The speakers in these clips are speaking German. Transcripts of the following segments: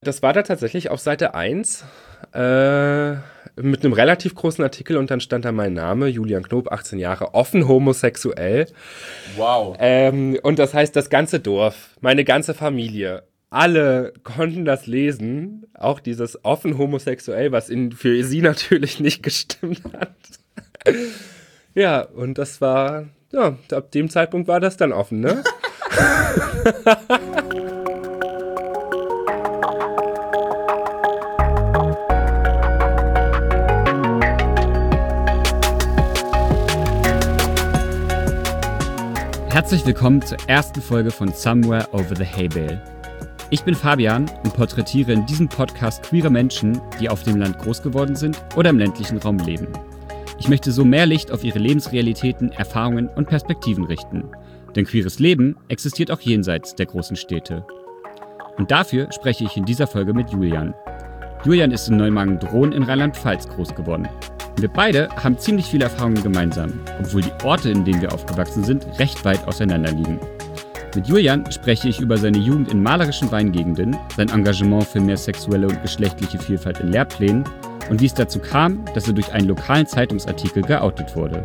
Das war da tatsächlich auf Seite 1 mit einem relativ großen Artikel und dann stand da mein Name, Julian Knob, 18 Jahre, offen homosexuell. Wow. Und das heißt, das ganze Dorf, meine ganze Familie, alle konnten das lesen, auch dieses offen homosexuell, was für sie natürlich nicht gestimmt hat. Ja, und das war, ja, ab dem Zeitpunkt war das dann offen, ne? Herzlich willkommen zur ersten Folge von Somewhere Over the Hay Bale. Ich bin Fabian und porträtiere in diesem Podcast queere Menschen, die auf dem Land groß geworden sind oder im ländlichen Raum leben. Ich möchte so mehr Licht auf ihre Lebensrealitäten, Erfahrungen und Perspektiven richten. Denn queeres Leben existiert auch jenseits der großen Städte. Und dafür spreche ich in dieser Folge mit Julian. Julian ist in Neumagen-Dhron in Rheinland-Pfalz groß geworden. Wir beide haben ziemlich viele Erfahrungen gemeinsam, obwohl die Orte, in denen wir aufgewachsen sind, recht weit auseinander liegen. Mit Julian spreche ich über seine Jugend in malerischen Weingegenden, sein Engagement für mehr sexuelle und geschlechtliche Vielfalt in Lehrplänen und wie es dazu kam, dass er durch einen lokalen Zeitungsartikel geoutet wurde.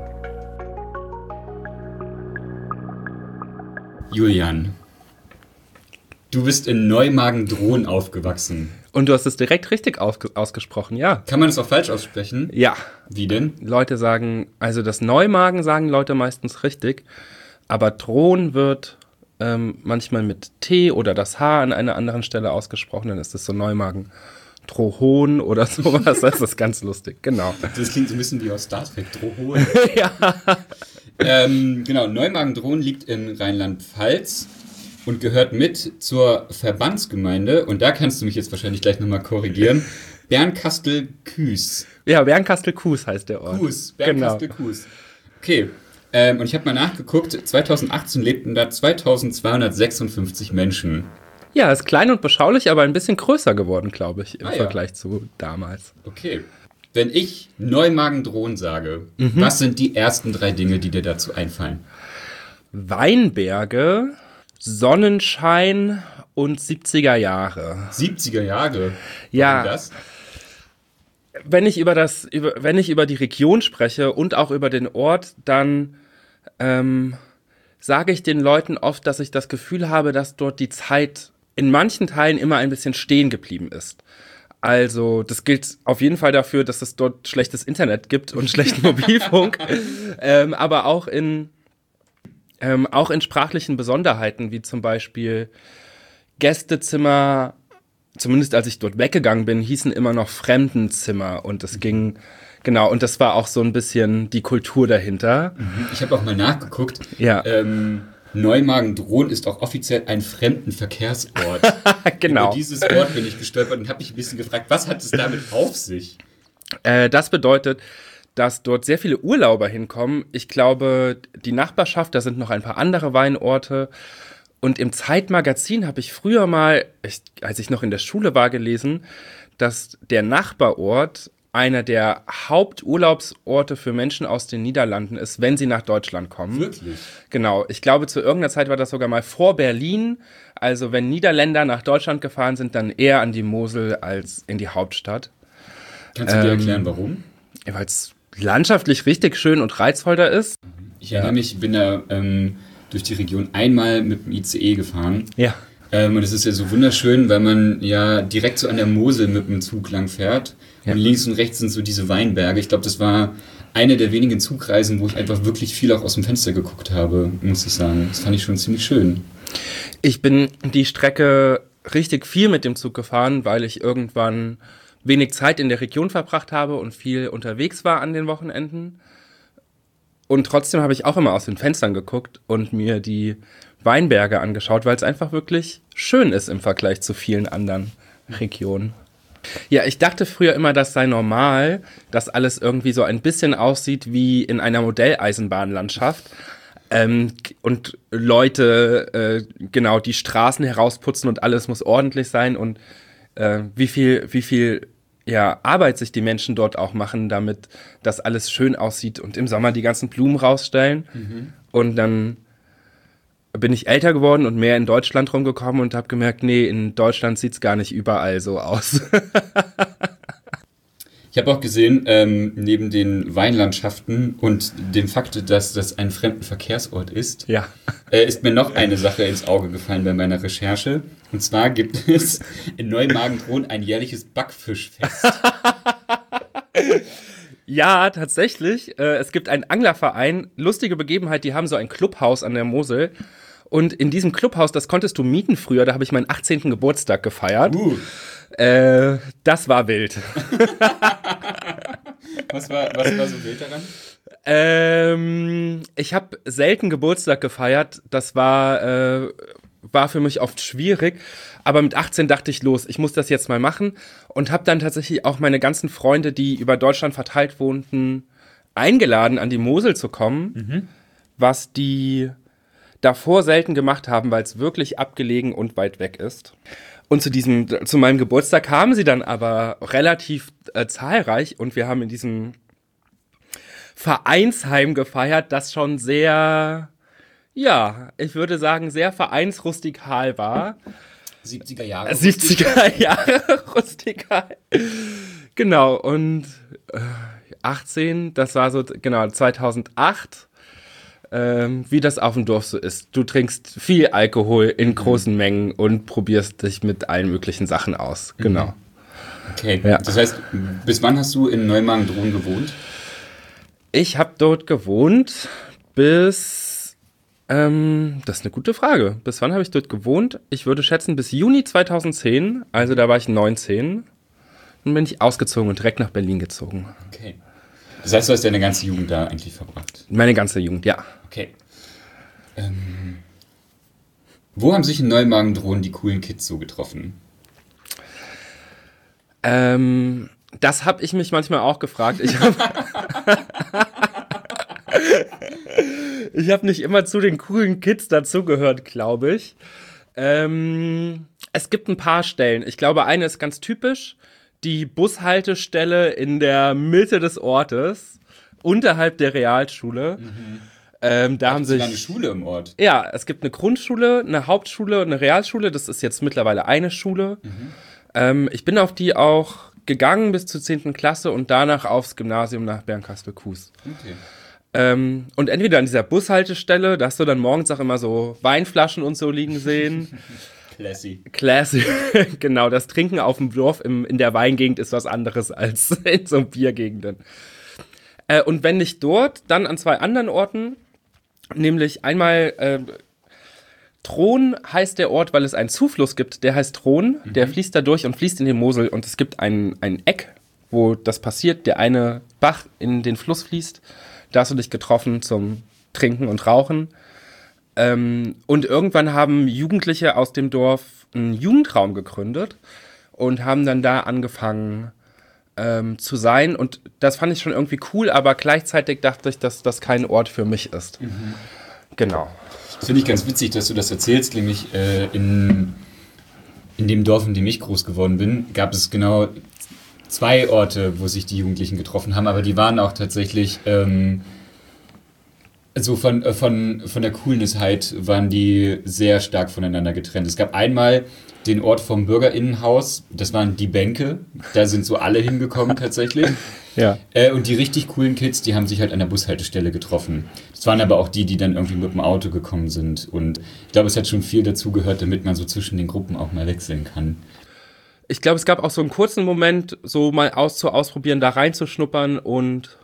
Julian, du bist in Neumagen-Dhron aufgewachsen. Und du hast es direkt richtig ausgesprochen, ja. Kann man es auch falsch aussprechen? Ja. Wie denn? Leute sagen, also das Neumagen sagen Leute meistens richtig, aber Dhron wird manchmal mit T oder das H an einer anderen Stelle ausgesprochen, dann ist es so Neumagen. Drohon oder sowas, das ist ganz lustig, genau. Das klingt so ein bisschen wie aus Star Trek, Drohon. Ja. Genau, Neumagen-Dhron liegt in Rheinland-Pfalz und gehört mit zur Verbandsgemeinde, und da kannst du mich jetzt wahrscheinlich gleich nochmal korrigieren, Bernkastel-Kues. Ja, Bernkastel-Kues heißt der Ort. Kues, Bernkastel-Kues. Okay, und ich habe mal nachgeguckt, 2018 lebten da 2256 Menschen. Ja, ist klein und beschaulich, aber ein bisschen größer geworden, glaube ich, im Vergleich zu damals. Okay. Wenn ich Neumagen-Dhron sage, was sind die ersten 3 Dinge, die dir dazu einfallen? Weinberge, Sonnenschein und 70er Jahre. 70er Jahre? Ja. Warum das? Wenn ich über die Region spreche und auch über den Ort, dann sage ich den Leuten oft, dass ich das Gefühl habe, dass dort die Zeit in manchen Teilen immer ein bisschen stehen geblieben ist. Also das gilt auf jeden Fall dafür, dass es dort schlechtes Internet gibt und schlechten Mobilfunk, aber auch in sprachlichen Besonderheiten, wie zum Beispiel Gästezimmer, zumindest als ich dort weggegangen bin, hießen immer noch Fremdenzimmer, und es ging, genau, und das war auch so ein bisschen die Kultur dahinter. Ich habe auch mal nachgeguckt. Ja. Neumagen-Dhron ist auch offiziell ein Fremdenverkehrsort. Genau. Über dieses Wort bin ich gestolpert und habe mich ein bisschen gefragt, was hat es damit auf sich? Das bedeutet, dass dort sehr viele Urlauber hinkommen. Ich glaube, die Nachbarschaft, da sind noch ein paar andere Weinorte. Und im Zeitmagazin habe ich früher mal, als ich noch in der Schule war, gelesen, dass der Nachbarort einer der Haupturlaubsorte für Menschen aus den Niederlanden ist, wenn sie nach Deutschland kommen. Wirklich? Genau. Ich glaube, zu irgendeiner Zeit war das sogar mal vor Berlin. Also wenn Niederländer nach Deutschland gefahren sind, dann eher an die Mosel als in die Hauptstadt. Kannst du dir erklären, warum? Weil es landschaftlich richtig schön und reizvoll da ist. Ich erinnere mich, ich bin da durch die Region einmal mit dem ICE gefahren. Ja. Und es ist ja so wunderschön, weil man ja direkt so an der Mosel mit dem Zug lang fährt. Ja. Und links und rechts sind so diese Weinberge. Ich glaube, das war eine der wenigen Zugreisen, wo ich einfach wirklich viel auch aus dem Fenster geguckt habe, muss ich sagen. Das fand ich schon ziemlich schön. Ich bin die Strecke richtig viel mit dem Zug gefahren, weil ich irgendwann wenig Zeit in der Region verbracht habe und viel unterwegs war an den Wochenenden. Und trotzdem habe ich auch immer aus den Fenstern geguckt und mir die Weinberge angeschaut, weil es einfach wirklich schön ist im Vergleich zu vielen anderen Regionen. Ja, ich dachte früher immer, das sei normal, dass alles irgendwie so ein bisschen aussieht wie in einer Modelleisenbahnlandschaft. Und Leute, genau, die Straßen herausputzen und alles muss ordentlich sein. Und wie viel Arbeit sich die Menschen dort auch machen, damit das alles schön aussieht und im Sommer die ganzen Blumen rausstellen. Und dann bin ich älter geworden und mehr in Deutschland rumgekommen und habe gemerkt, nee, in Deutschland sieht es gar nicht überall so aus. Ich habe auch gesehen, neben den Weinlandschaften und dem Fakt, dass das ein Fremdenverkehrsort ist, Ja. Ist mir noch eine Sache ins Auge gefallen bei meiner Recherche. Und zwar gibt es in Neumagen-Dhron ein jährliches Backfischfest. Ja, tatsächlich. Es gibt einen Anglerverein, lustige Begebenheit, die haben so ein Clubhaus an der Mosel. Und in diesem Clubhaus, das konntest du mieten früher, da habe ich meinen 18. Geburtstag gefeiert. Das war wild. Was war so wild daran? Ich habe selten Geburtstag gefeiert. Das war für mich oft schwierig. Aber mit 18 dachte ich, los, ich muss das jetzt mal machen. Und habe dann tatsächlich auch meine ganzen Freunde, die über Deutschland verteilt wohnten, eingeladen, an die Mosel zu kommen. Was die davor selten gemacht haben, weil es wirklich abgelegen und weit weg ist. Und zu meinem Geburtstag kamen sie dann aber relativ zahlreich und wir haben in diesem Vereinsheim gefeiert, das schon sehr, ja, ich würde sagen, sehr vereinsrustikal war. 70er Jahre. 70er Jahre rustikal. Genau, und 18, das war so, genau, 2008. Wie das auf dem Dorf so ist. Du trinkst viel Alkohol in großen Mengen und probierst dich mit allen möglichen Sachen aus. Genau. Okay, ja. Das heißt, bis wann hast du in Neumagen-Dhron gewohnt? Ich habe dort gewohnt bis, das ist eine gute Frage. Bis wann habe ich dort gewohnt? Ich würde schätzen bis Juni 2010, also da war ich 19. Dann bin ich ausgezogen und direkt nach Berlin gezogen. Okay. Das heißt, du hast deine ganze Jugend da eigentlich verbracht? Meine ganze Jugend, ja. Okay. Wo haben sich in Neumagen-Dhron die coolen Kids so getroffen? Das habe ich mich manchmal auch gefragt. Ich habe nicht immer zu den coolen Kids dazugehört, glaube ich. Es gibt ein paar Stellen. Ich glaube, eine ist ganz typisch. Die Bushaltestelle in der Mitte des Ortes, unterhalb der Realschule. Da haben sich eine Schule im Ort. Ja, es gibt eine Grundschule, eine Hauptschule und eine Realschule. Das ist jetzt mittlerweile eine Schule. Ich bin auf die auch gegangen bis zur 10. Klasse und danach aufs Gymnasium nach Bernkastel-Kues. Okay. Und entweder an dieser Bushaltestelle, da hast du dann morgens auch immer so Weinflaschen und so liegen sehen. Classy. Genau, das Trinken auf dem Dorf in der Weingegend ist was anderes als in so Biergegenden. Und wenn nicht dort, dann an 2 anderen Orten, nämlich einmal Dhron heißt der Ort, weil es einen Zufluss gibt, der heißt Dhron, der fließt da durch und fließt in die Mosel und es gibt ein Eck, wo das passiert, der eine Bach in den Fluss fließt, da hast du dich getroffen zum Trinken und Rauchen. Und irgendwann haben Jugendliche aus dem Dorf einen Jugendraum gegründet und haben dann da angefangen zu sein. Und das fand ich schon irgendwie cool, aber gleichzeitig dachte ich, dass das kein Ort für mich ist. Genau. Das finde ich ganz witzig, dass du das erzählst. Nämlich in dem Dorf, in dem ich groß geworden bin, gab es genau 2 Orte, wo sich die Jugendlichen getroffen haben. Aber die waren auch tatsächlich... Also von der Coolnessheit waren die sehr stark voneinander getrennt. Es gab einmal den Ort vom BürgerInnenhaus, das waren die Bänke, da sind so alle hingekommen tatsächlich. Ja. Und die richtig coolen Kids, die haben sich halt an der Bushaltestelle getroffen. Das waren aber auch die dann irgendwie mit dem Auto gekommen sind. Und ich glaube, es hat schon viel dazu gehört, damit man so zwischen den Gruppen auch mal wechseln kann. Ich glaube, es gab auch so einen kurzen Moment, so mal ausprobieren, da reinzuschnuppern und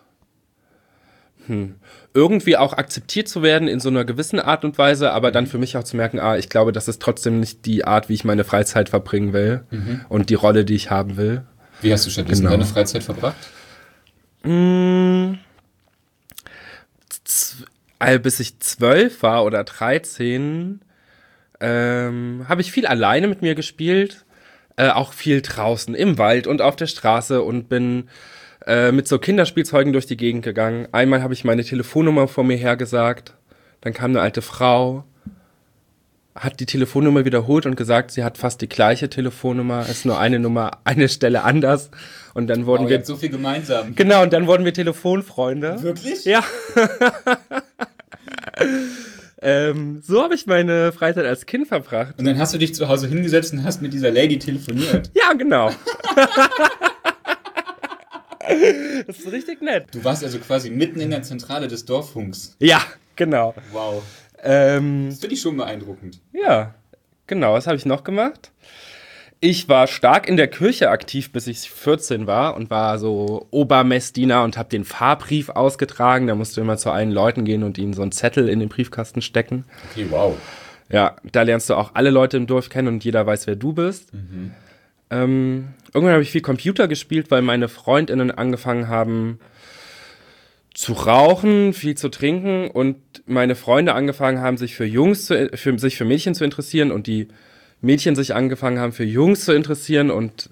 irgendwie auch akzeptiert zu werden in so einer gewissen Art und Weise, aber dann für mich auch zu merken, ich glaube, das ist trotzdem nicht die Art, wie ich meine Freizeit verbringen will und die Rolle, die ich haben will. Wie hast du stattdessen deine Freizeit verbracht? Bis ich 12 war oder 13, habe ich viel alleine mit mir gespielt, auch viel draußen im Wald und auf der Straße und bin mit so Kinderspielzeugen durch die Gegend gegangen. Einmal habe ich meine Telefonnummer vor mir hergesagt. Dann kam eine alte Frau, hat die Telefonnummer wiederholt und gesagt, sie hat fast die gleiche Telefonnummer, ist nur eine Nummer, eine Stelle anders. Und dann wurden wir... so viel gemeinsam. Genau, und dann wurden wir Telefonfreunde. Wirklich? Ja. So habe ich meine Freizeit als Kind verbracht. Und dann hast du dich zu Hause hingesetzt und hast mit dieser Lady telefoniert. Ja, genau. Das ist richtig nett. Du warst also quasi mitten in der Zentrale des Dorffunks. Ja, genau. Wow. Das finde ich schon beeindruckend. Ja, genau. Was habe ich noch gemacht? Ich war stark in der Kirche aktiv, bis ich 14 war und war so Obermessdiener und habe den Fahrbrief ausgetragen. Da musst du immer zu allen Leuten gehen und ihnen so einen Zettel in den Briefkasten stecken. Okay, wow. Ja, da lernst du auch alle Leute im Dorf kennen und jeder weiß, wer du bist. Irgendwann habe ich viel Computer gespielt, weil meine FreundInnen angefangen haben zu rauchen, viel zu trinken und meine Freunde angefangen haben, sich für Mädchen zu interessieren und die Mädchen sich angefangen haben, für Jungs zu interessieren und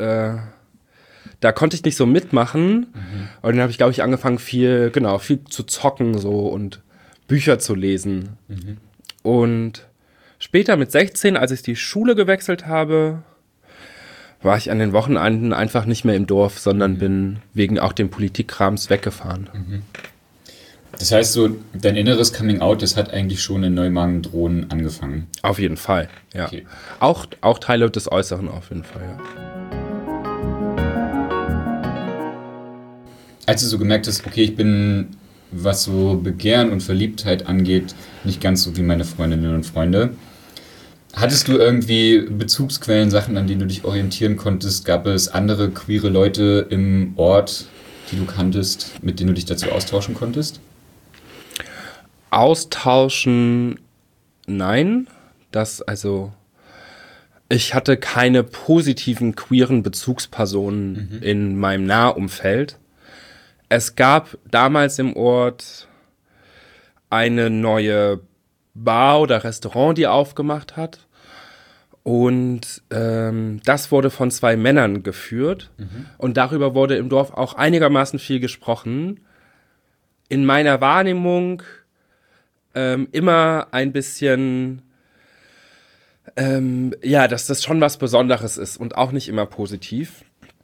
da konnte ich nicht so mitmachen. Und dann habe ich, glaube ich, angefangen, viel zu zocken so und Bücher zu lesen. Und später mit 16, als ich die Schule gewechselt habe, war ich an den Wochenenden einfach nicht mehr im Dorf, sondern bin wegen auch dem Politikkrams weggefahren. Das heißt so, dein inneres Coming-out, das hat eigentlich schon in Neumagen-Drohnen angefangen. Auf jeden Fall, ja. Okay. Auch Teile des Äußeren auf jeden Fall, ja. Als du so gemerkt hast, okay, ich bin, was so Begehren und Verliebtheit angeht, nicht ganz so wie meine Freundinnen und Freunde, hattest du irgendwie Bezugsquellen, Sachen, an denen du dich orientieren konntest? Gab es andere queere Leute im Ort, die du kanntest, mit denen du dich dazu austauschen konntest? Austauschen, nein. Ich hatte keine positiven queeren Bezugspersonen in meinem Nahumfeld. Es gab damals im Ort eine neue Bar oder Restaurant, die aufgemacht hat. Und das wurde von 2 Männern geführt. Und darüber wurde im Dorf auch einigermaßen viel gesprochen. In meiner Wahrnehmung immer ein bisschen, dass das schon was Besonderes ist und auch nicht immer positiv.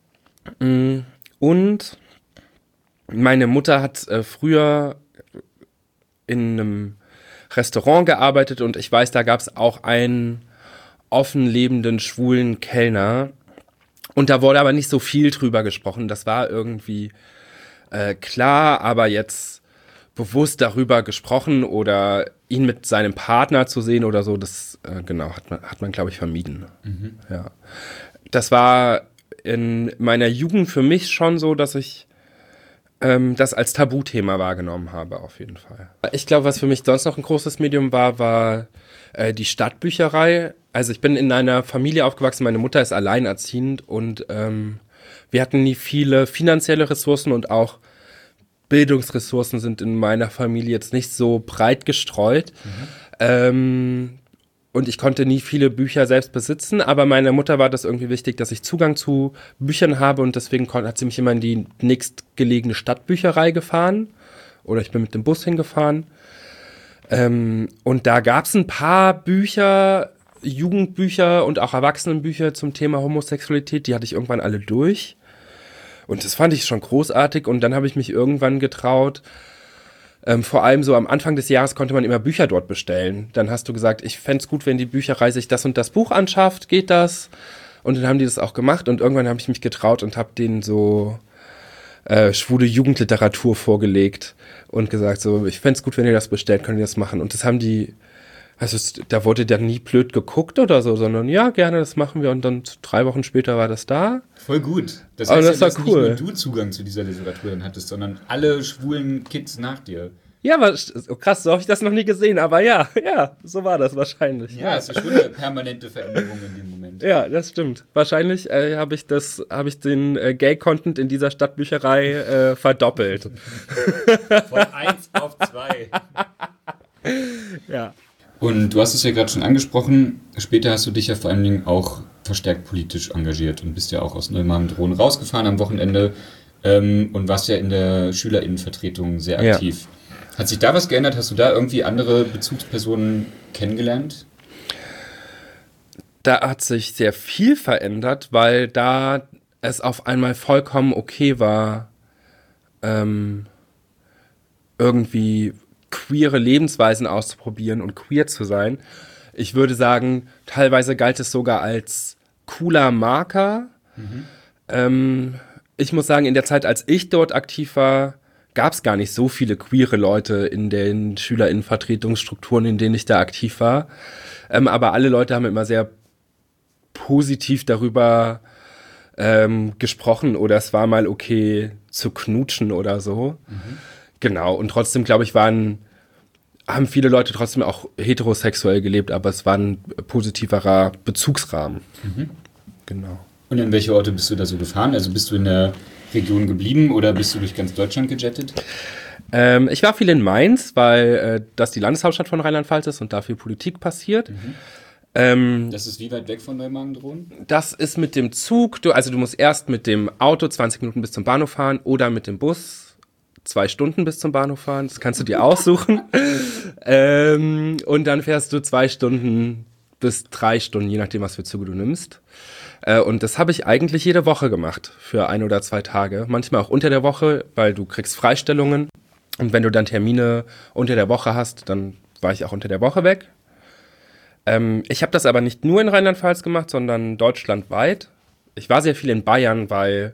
Und meine Mutter hat früher in einem Restaurant gearbeitet und ich weiß, da gab es auch einen offen lebenden schwulen Kellner und da wurde aber nicht so viel drüber gesprochen. Das war irgendwie klar, aber jetzt bewusst darüber gesprochen oder ihn mit seinem Partner zu sehen oder so, das hat man glaube ich vermieden. Ja. Das war in meiner Jugend für mich schon so, dass ich das als Tabuthema wahrgenommen habe, auf jeden Fall. Ich glaube, was für mich sonst noch ein großes Medium war die Stadtbücherei. Also ich bin in einer Familie aufgewachsen, meine Mutter ist alleinerziehend und wir hatten nie viele finanzielle Ressourcen und auch Bildungsressourcen sind in meiner Familie jetzt nicht so breit gestreut. Und ich konnte nie viele Bücher selbst besitzen, aber meiner Mutter war das irgendwie wichtig, dass ich Zugang zu Büchern habe und deswegen hat sie mich immer in die nächstgelegene Stadtbücherei gefahren oder ich bin mit dem Bus hingefahren. Und da gab es ein paar Bücher, Jugendbücher und auch Erwachsenenbücher zum Thema Homosexualität, die hatte ich irgendwann alle durch. Und das fand ich schon großartig und dann habe ich mich irgendwann getraut, vor allem so am Anfang des Jahres konnte man immer Bücher dort bestellen. Dann hast du gesagt, ich fände es gut, wenn die Bücherei sich das und das Buch anschafft, geht das? Und dann haben die das auch gemacht und irgendwann habe ich mich getraut und habe denen so schwule Jugendliteratur vorgelegt und gesagt, so, ich fände es gut, wenn ihr das bestellt, könnt ihr das machen. Und das haben die, also da wurde dann nie blöd geguckt oder so, sondern ja, gerne, das machen wir. Und dann 3 Wochen später war das da. Voll gut. Das Aber heißt das ja, war dass cool. nicht nur du Zugang zu dieser Literatur dann hattest, sondern alle schwulen Kids nach dir. Ja, aber krass, so habe ich das noch nie gesehen, aber ja, so war das wahrscheinlich. Ja, es ist schon eine permanente Veränderung in dem Moment. Ja, das stimmt. Wahrscheinlich habe ich den Gay-Content in dieser Stadtbücherei verdoppelt. Von 1 auf 2. Ja. Und du hast es ja gerade schon angesprochen, später hast du dich ja vor allen Dingen auch verstärkt politisch engagiert und bist ja auch aus Neumagen-Drohnen rausgefahren am Wochenende und warst ja in der SchülerInnenvertretung sehr aktiv. Ja. Hat sich da was geändert? Hast du da irgendwie andere Bezugspersonen kennengelernt? Da hat sich sehr viel verändert, weil da es auf einmal vollkommen okay war, irgendwie queere Lebensweisen auszuprobieren und queer zu sein. Ich würde sagen, teilweise galt es sogar als cooler Marker. Ich muss sagen, in der Zeit, als ich dort aktiv war, gab es gar nicht so viele queere Leute in den SchülerInnenvertretungsstrukturen, in denen ich da aktiv war. Aber alle Leute haben immer sehr positiv darüber gesprochen oder es war mal okay zu knutschen oder so. Genau, und trotzdem, glaube ich, haben viele Leute trotzdem auch heterosexuell gelebt, aber es war ein positiverer Bezugsrahmen. Genau. Und in welche Orte bist du da so gefahren? Also bist du in der Region geblieben oder bist du durch ganz Deutschland gejettet? Ich war viel in Mainz, weil das die Landeshauptstadt von Rheinland-Pfalz ist und da viel Politik passiert. Das ist wie weit weg von Neumagen-Drohnen? Das ist mit dem Zug, du musst erst mit dem Auto 20 Minuten bis zum Bahnhof fahren oder mit dem Bus 2 Stunden bis zum Bahnhof fahren. Das kannst du dir aussuchen. Und dann fährst du 2 Stunden bis 3 Stunden, je nachdem, was für Züge du nimmst. Und das habe ich eigentlich jede Woche gemacht, für 1 oder 2 Tage. Manchmal auch unter der Woche, weil du kriegst Freistellungen. Und wenn du dann Termine unter der Woche hast, dann war ich auch unter der Woche weg. Ich habe das aber nicht nur in Rheinland-Pfalz gemacht, sondern deutschlandweit. Ich war sehr viel in Bayern, weil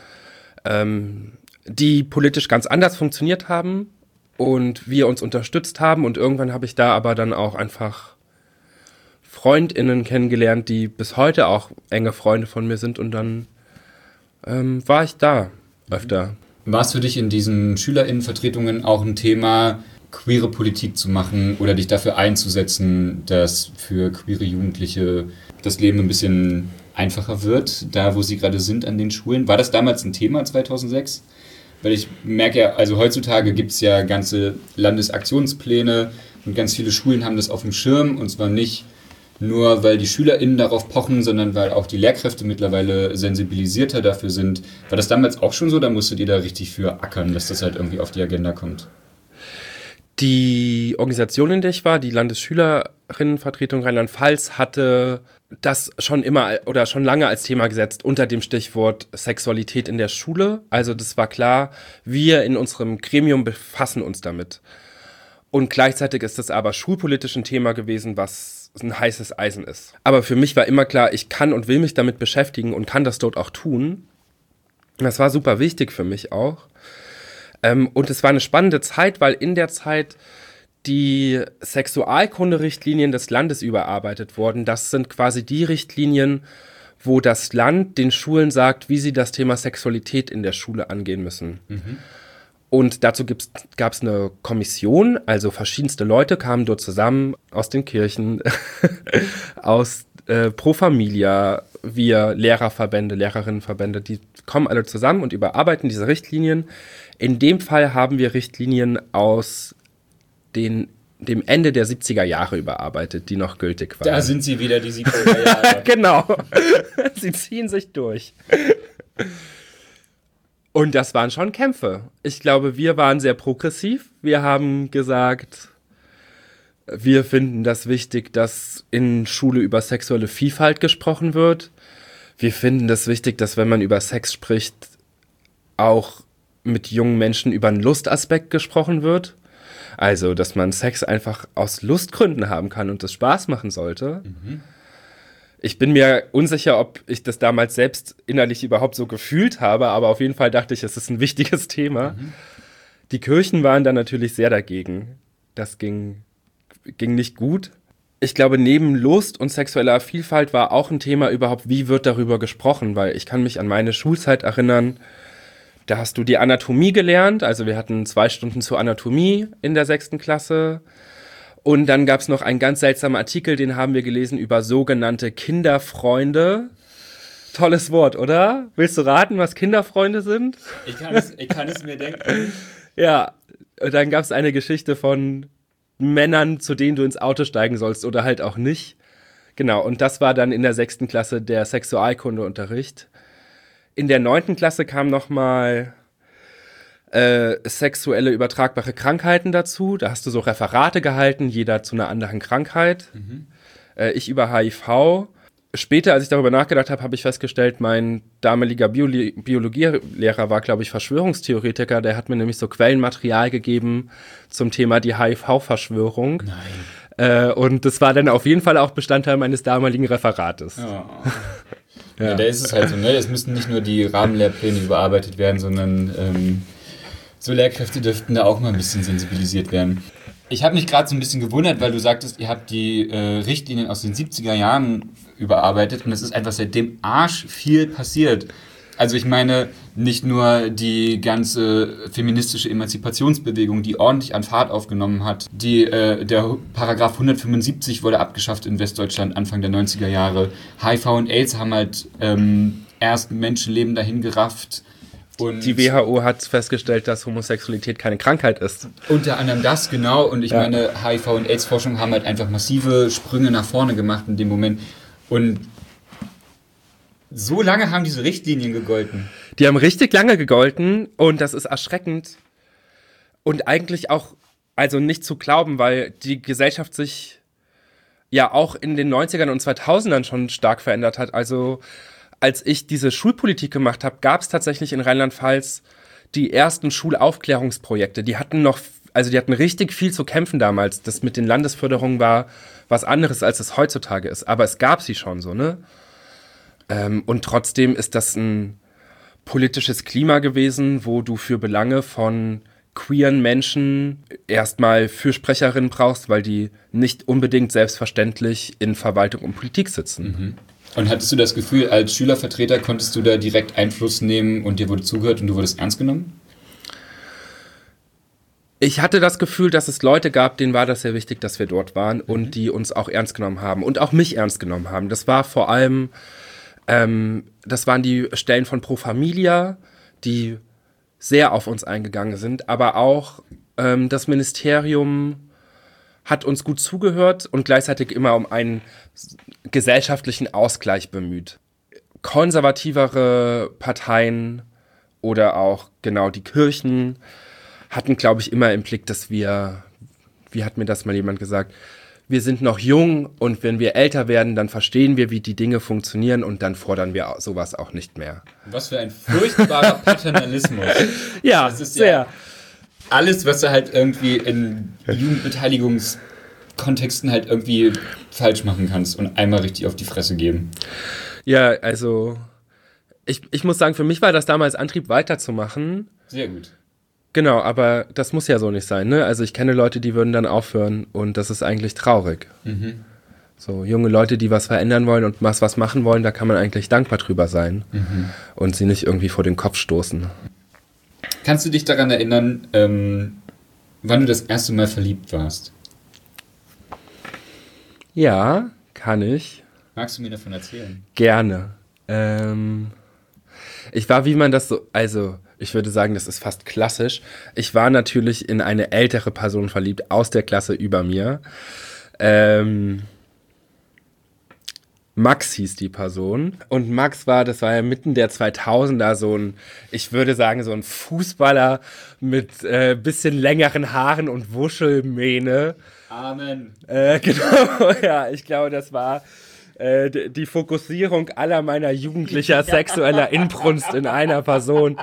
die politisch ganz anders funktioniert haben und wir uns unterstützt haben. Und irgendwann habe ich da aber dann auch einfach FreundInnen kennengelernt, die bis heute auch enge Freunde von mir sind. Und dann war ich da öfter. War es für dich in diesen SchülerInnenvertretungen auch ein Thema, queere Politik zu machen oder dich dafür einzusetzen, dass für queere Jugendliche das Leben ein bisschen einfacher wird, da wo sie gerade sind an den Schulen? War das damals ein Thema 2006? Weil ich merke ja, also heutzutage gibt es ja ganze Landesaktionspläne und ganz viele Schulen haben das auf dem Schirm und zwar nicht nur, weil die SchülerInnen darauf pochen, sondern weil auch die Lehrkräfte mittlerweile sensibilisierter dafür sind. War das damals auch schon so, da musstet ihr da richtig für ackern, dass das halt irgendwie auf die Agenda kommt? Die Organisation, in der ich war, die Landesschülerinnenvertretung Rheinland-Pfalz, hatte das schon immer oder schon lange als Thema gesetzt unter dem Stichwort Sexualität in der Schule. Also das war klar, wir in unserem Gremium befassen uns damit. Und gleichzeitig ist das aber schulpolitisch ein Thema gewesen, was ein heißes Eisen ist. Aber für mich war immer klar, ich kann und will mich damit beschäftigen und kann das dort auch tun. Das war super wichtig für mich auch. Und es war eine spannende Zeit, weil in der Zeit die Sexualkunde-Richtlinien des Landes überarbeitet wurden. Das sind quasi die Richtlinien, wo das Land den Schulen sagt, wie sie das Thema Sexualität in der Schule angehen müssen. Und dazu gab es eine Kommission, also verschiedenste Leute kamen dort zusammen aus den Kirchen, aus Pro Familia, wir Lehrerverbände, Lehrerinnenverbände, die kommen alle zusammen und überarbeiten diese Richtlinien. In dem Fall haben wir Richtlinien aus dem Ende der 70er Jahre überarbeitet, die noch gültig waren. Da sind sie wieder, die 70er Jahre. Genau, sie ziehen sich durch. Und das waren schon Kämpfe. Ich glaube, wir waren sehr progressiv. Wir haben gesagt, wir finden das wichtig, dass in Schule über sexuelle Vielfalt gesprochen wird. Wir finden das wichtig, dass wenn man über Sex spricht, auch mit jungen Menschen über einen Lustaspekt gesprochen wird. Also, dass man Sex einfach aus Lustgründen haben kann und das Spaß machen sollte. Ich bin mir unsicher, ob ich das damals selbst innerlich überhaupt so gefühlt habe, aber auf jeden Fall dachte ich, es ist ein wichtiges Thema. Die Kirchen waren dann natürlich sehr dagegen. Das ging nicht gut. Ich glaube, neben Lust und sexueller Vielfalt war auch ein Thema überhaupt, wie wird darüber gesprochen, weil ich kann mich an meine Schulzeit erinnern, da hast du die Anatomie gelernt, also wir hatten 2 Stunden zur Anatomie in der 6. Klasse und dann gab es noch einen ganz seltsamen Artikel, den haben wir gelesen über sogenannte Kinderfreunde. Tolles Wort, oder? Willst du raten, was Kinderfreunde sind? Ich kann es mir denken. Ja, und dann gab es eine Geschichte von Männern, zu denen du ins Auto steigen sollst oder halt auch nicht. Genau, und das war dann in der 6. Klasse der Sexualkundeunterricht. In der 9. Klasse kam nochmal sexuelle übertragbare Krankheiten dazu. Da hast du so Referate gehalten, jeder zu einer anderen Krankheit. Ich über HIV. später, als ich darüber nachgedacht habe, habe ich festgestellt, mein damaliger Biologielehrer war, glaube ich, Verschwörungstheoretiker. Der hat mir nämlich so Quellenmaterial gegeben zum Thema die HIV-Verschwörung. Nein. Und das war dann auf jeden Fall auch Bestandteil meines damaligen Referates. Ja. Ja, da ist es halt so, ne? Es müssen nicht nur die Rahmenlehrpläne überarbeitet werden, sondern so Lehrkräfte dürften da auch mal ein bisschen sensibilisiert werden. Ich habe mich gerade so ein bisschen gewundert, weil du sagtest, ihr habt die Richtlinien aus den 70er Jahren überarbeitet und es ist einfach seitdem arsch viel passiert. Also ich meine, nicht nur die ganze feministische Emanzipationsbewegung, die ordentlich an Fahrt aufgenommen hat. Der Paragraph 175 wurde abgeschafft in Westdeutschland Anfang der 90er Jahre. HIV und AIDS haben halt erst Menschenleben dahin gerafft. Und die WHO hat festgestellt, dass Homosexualität keine Krankheit ist. Unter anderem das, genau. Und ich meine, HIV- und AIDS-Forschung haben halt einfach massive Sprünge nach vorne gemacht in dem Moment. Und so lange haben diese Richtlinien gegolten. Die haben richtig lange gegolten und das ist erschreckend. Und eigentlich auch, also nicht zu glauben, weil die Gesellschaft sich ja auch in den 90ern und 2000ern schon stark verändert hat. Also als ich diese Schulpolitik gemacht habe, gab es tatsächlich in Rheinland-Pfalz die ersten Schulaufklärungsprojekte. Die hatten richtig viel zu kämpfen damals. Das mit den Landesförderungen war was anderes, als es heutzutage ist. Aber es gab sie schon so, ne? Und trotzdem ist das ein politisches Klima gewesen, wo du für Belange von queeren Menschen erstmal Fürsprecherinnen brauchst, weil die nicht unbedingt selbstverständlich in Verwaltung und Politik sitzen. Mhm. Und hattest du das Gefühl, als Schülervertreter konntest du da direkt Einfluss nehmen und dir wurde zugehört und du wurdest ernst genommen? Ich hatte das Gefühl, dass es Leute gab, denen war das sehr wichtig, dass wir dort waren und die uns auch ernst genommen haben und auch mich ernst genommen haben. Das war vor allem, das waren die Stellen von Pro Familia, die sehr auf uns eingegangen sind, aber auch das Ministerium hat uns gut zugehört und gleichzeitig immer um einen gesellschaftlichen Ausgleich bemüht. Konservativere Parteien oder auch genau die Kirchen hatten, glaube ich, immer im Blick, dass wir, wie hat mir das mal jemand gesagt, wir sind noch jung und wenn wir älter werden, dann verstehen wir, wie die Dinge funktionieren und dann fordern wir sowas auch nicht mehr. Was für ein furchtbarer Paternalismus. Ja, das ist sehr. Ja alles, was du halt irgendwie in Jugendbeteiligungskontexten halt irgendwie falsch machen kannst und einmal richtig auf die Fresse geben. Ja, also ich muss sagen, für mich war das damals Antrieb, weiterzumachen. Sehr gut. Genau, aber das muss ja so nicht sein, ne? Also ich kenne Leute, die würden dann aufhören und das ist eigentlich traurig. Mhm. So junge Leute, die was verändern wollen und was machen wollen, da kann man eigentlich dankbar drüber sein und sie nicht irgendwie vor den Kopf stoßen. Kannst du dich daran erinnern, wann du das erste Mal verliebt warst? Ja, kann ich. Magst du mir davon erzählen? Gerne. Ich war, wie man das so, also ich würde sagen, das ist fast klassisch. Ich war natürlich in eine ältere Person verliebt, aus der Klasse über mir. Max hieß die Person. Und Max das war ja mitten der 2000er so ein, ich würde sagen, so ein Fußballer mit bisschen längeren Haaren und Wuschelmähne. Amen. Genau, ja, ich glaube, das war die Fokussierung aller meiner jugendlicher sexueller Inbrunst in einer Person.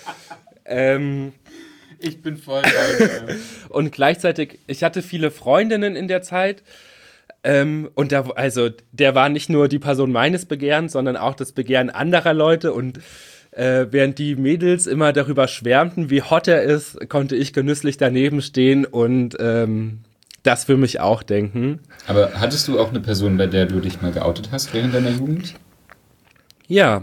Ich bin voll bei. Und gleichzeitig, ich hatte viele Freundinnen in der Zeit. Und der war nicht nur die Person meines Begehrens, sondern auch das Begehren anderer Leute. Und während die Mädels immer darüber schwärmten, wie hot er ist, konnte ich genüsslich daneben stehen und das für mich auch denken. Aber hattest du auch eine Person, bei der du dich mal geoutet hast während deiner Jugend? Ja,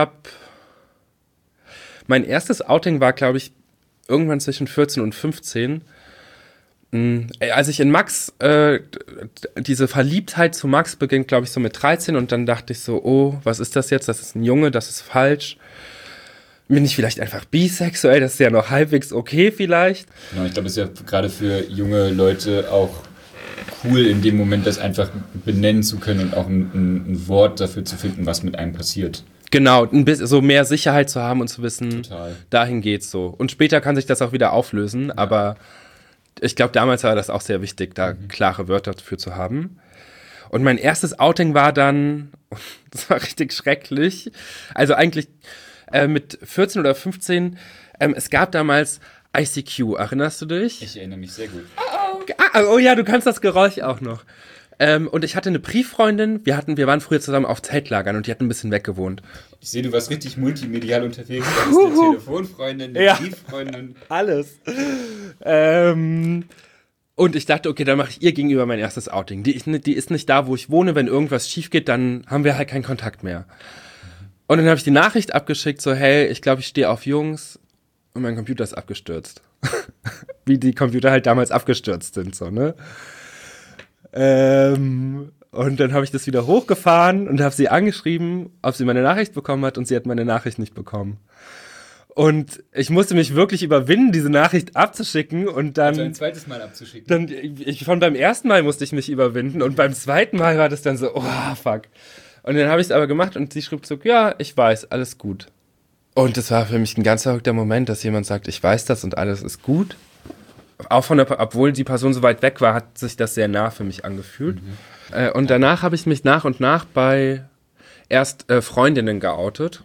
mein erstes Outing war, glaube ich, irgendwann zwischen 14 und 15. Als ich in Max, diese Verliebtheit zu Max beginnt, glaube ich, so mit 13 und dann dachte ich so, oh, was ist das jetzt? Das ist ein Junge, das ist falsch. Bin ich vielleicht einfach bisexuell? Das ist ja noch halbwegs okay vielleicht. Genau, ich glaube, es ist ja gerade für junge Leute auch cool, in dem Moment das einfach benennen zu können und auch ein Wort dafür zu finden, was mit einem passiert. Genau, ein bisschen so mehr Sicherheit zu haben und zu wissen, Total. Dahin geht's so. Und später kann sich das auch wieder auflösen, ja. Aber ich glaube, damals war das auch sehr wichtig, da klare Wörter dafür zu haben. Und mein erstes Outing war dann, das war richtig schrecklich, also eigentlich mit 14 oder 15, es gab damals ICQ, erinnerst du dich? Ich erinnere mich sehr gut. Oh ja, du kannst das Geräusch auch noch. Und ich hatte eine Brieffreundin, wir waren früher zusammen auf Zeltlagern und die hat ein bisschen weggewohnt. Ich sehe, du warst richtig multimedial unterwegs. Du hattest eine Telefonfreundin, eine Brieffreundin. Alles. Und ich dachte, okay, dann mache ich ihr gegenüber mein erstes Outing. Die ist nicht da, wo ich wohne. Wenn irgendwas schief geht, dann haben wir halt keinen Kontakt mehr. Und dann habe ich die Nachricht abgeschickt, so, hey, ich glaube, ich stehe auf Jungs und mein Computer ist abgestürzt. Wie die Computer halt damals abgestürzt sind, so, ne? Und dann habe ich das wieder hochgefahren und habe sie angeschrieben, ob sie meine Nachricht bekommen hat, und sie hat meine Nachricht nicht bekommen. Und ich musste mich wirklich überwinden, diese Nachricht abzuschicken und dann... Also ein zweites Mal abzuschicken. Schon beim ersten Mal musste ich mich überwinden und beim zweiten Mal war das dann so, oh, fuck. Und dann habe ich es aber gemacht und sie schrieb so, ja, ich weiß, alles gut. Und das war für mich ein ganz verrückter Moment, dass jemand sagt, ich weiß das und alles ist gut. Auch obwohl die Person so weit weg war, hat sich das sehr nah für mich angefühlt. Und danach habe ich mich nach und nach bei erst Freundinnen geoutet.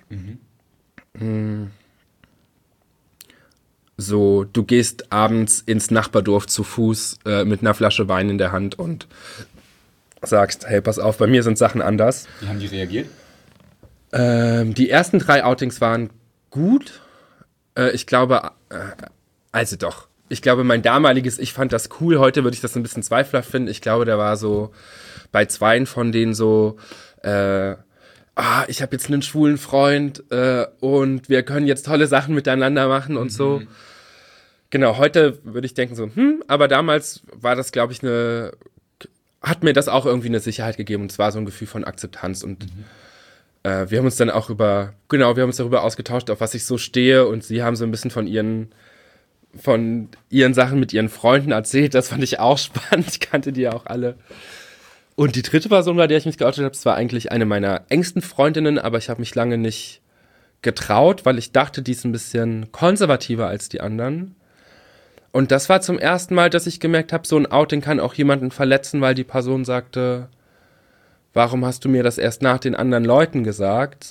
So, du gehst abends ins Nachbardorf zu Fuß mit einer Flasche Wein in der Hand und sagst, hey, pass auf, bei mir sind Sachen anders. Wie haben die reagiert? Die ersten 3 Outings waren gut. Ich glaube, ich glaube, mein damaliges, ich fand das cool. Heute würde ich das ein bisschen zweifelhaft finden. Ich glaube, der war so bei 2 von denen so, ich habe jetzt einen schwulen Freund und wir können jetzt tolle Sachen miteinander machen und so. Genau, heute würde ich denken so, aber damals war das, glaube ich, hat mir das auch irgendwie eine Sicherheit gegeben und es war so ein Gefühl von Akzeptanz und wir haben uns dann auch darüber ausgetauscht, auf was ich so stehe, und sie haben so ein bisschen von ihren Sachen mit ihren Freunden erzählt. Das fand ich auch spannend. Ich kannte die ja auch alle. Und die dritte Person, bei der ich mich geoutet habe, das war eigentlich eine meiner engsten Freundinnen, aber ich habe mich lange nicht getraut, weil ich dachte, die ist ein bisschen konservativer als die anderen. Und das war zum ersten Mal, dass ich gemerkt habe, so ein Outing kann auch jemanden verletzen, weil die Person sagte, warum hast du mir das erst nach den anderen Leuten gesagt?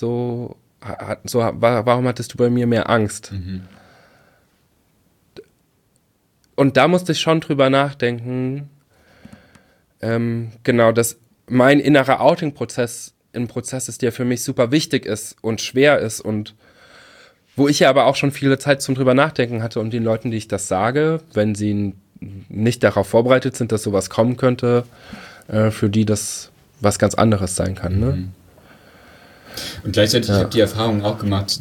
Warum hattest du bei mir mehr Angst? Und da musste ich schon drüber nachdenken, dass mein innerer Outing-Prozess ein Prozess ist, der für mich super wichtig ist und schwer ist und wo ich ja aber auch schon viele Zeit zum drüber nachdenken hatte, und den Leuten, die ich das sage, wenn sie nicht darauf vorbereitet sind, dass sowas kommen könnte, für die das was ganz anderes sein kann. Ne? Und gleichzeitig habe ich die Erfahrung auch gemacht,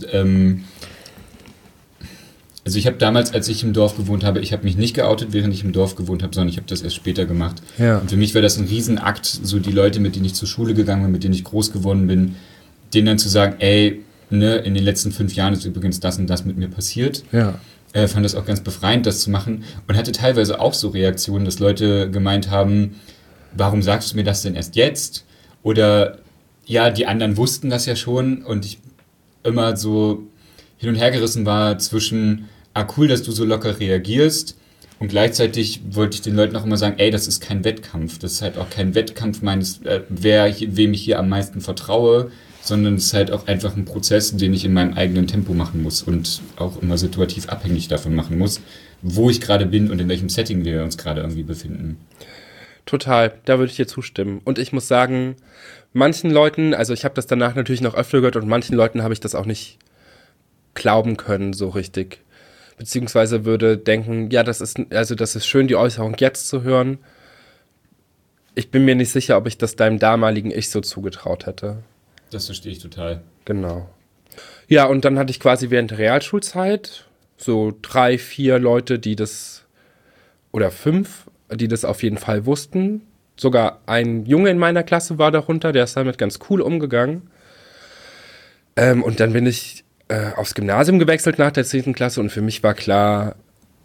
also ich habe damals, als ich im Dorf gewohnt habe, ich habe mich nicht geoutet, während ich im Dorf gewohnt habe, sondern ich habe das erst später gemacht. Ja. Und für mich war das ein Riesenakt, so die Leute, mit denen ich zur Schule gegangen bin, mit denen ich groß geworden bin, denen dann zu sagen, ey, ne, in den letzten 5 Jahren ist übrigens das und das mit mir passiert. Ja. Fand das auch ganz befreiend, das zu machen, und hatte teilweise auch so Reaktionen, dass Leute gemeint haben, warum sagst du mir das denn erst jetzt? Oder ja, die anderen wussten das ja schon, und ich immer so hin und her gerissen war zwischen, cool, dass du so locker reagierst, und gleichzeitig wollte ich den Leuten auch immer sagen, ey, das ist kein Wettkampf, das ist halt auch kein Wettkampf wem ich hier am meisten vertraue, sondern es ist halt auch einfach ein Prozess, den ich in meinem eigenen Tempo machen muss und auch immer situativ abhängig davon machen muss, wo ich gerade bin und in welchem Setting wir uns gerade irgendwie befinden. Total, da würde ich dir zustimmen. Und ich muss sagen, manchen Leuten, also ich habe das danach natürlich noch öfter gehört, und manchen Leuten habe ich das auch nicht glauben können so richtig. Beziehungsweise würde denken, ja, das ist schön, die Äußerung jetzt zu hören. Ich bin mir nicht sicher, ob ich das deinem damaligen Ich so zugetraut hätte. Das verstehe ich total. Genau. Ja, und dann hatte ich quasi während der Realschulzeit so 3, 4 Leute, oder 5, die das auf jeden Fall wussten. Sogar ein Junge in meiner Klasse war darunter, der ist damit ganz cool umgegangen. Und dann bin ich aufs Gymnasium gewechselt nach der 10. Klasse, und für mich war klar,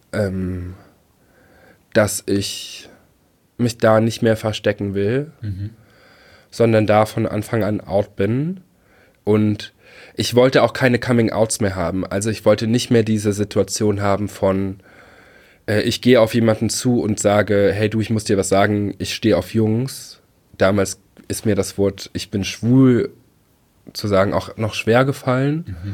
dass ich mich da nicht mehr verstecken will, sondern da von Anfang an out bin. Und ich wollte auch keine Coming-Outs mehr haben. Also ich wollte nicht mehr diese Situation haben von, ich gehe auf jemanden zu und sage, hey du, ich muss dir was sagen, ich stehe auf Jungs. damals ist mir das Wort "ich bin schwul" zu sagen auch noch schwer gefallen. Mhm.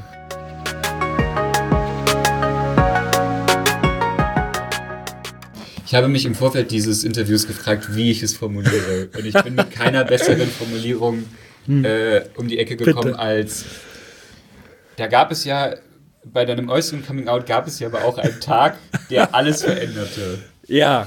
Ich habe mich im Vorfeld dieses Interviews gefragt, wie ich es formuliere. Und ich bin mit keiner besseren Formulierung um die Ecke gekommen. Bitte. Als da gab es ja, bei deinem äußeren Coming-out gab es ja aber auch einen Tag, der alles veränderte. Ja.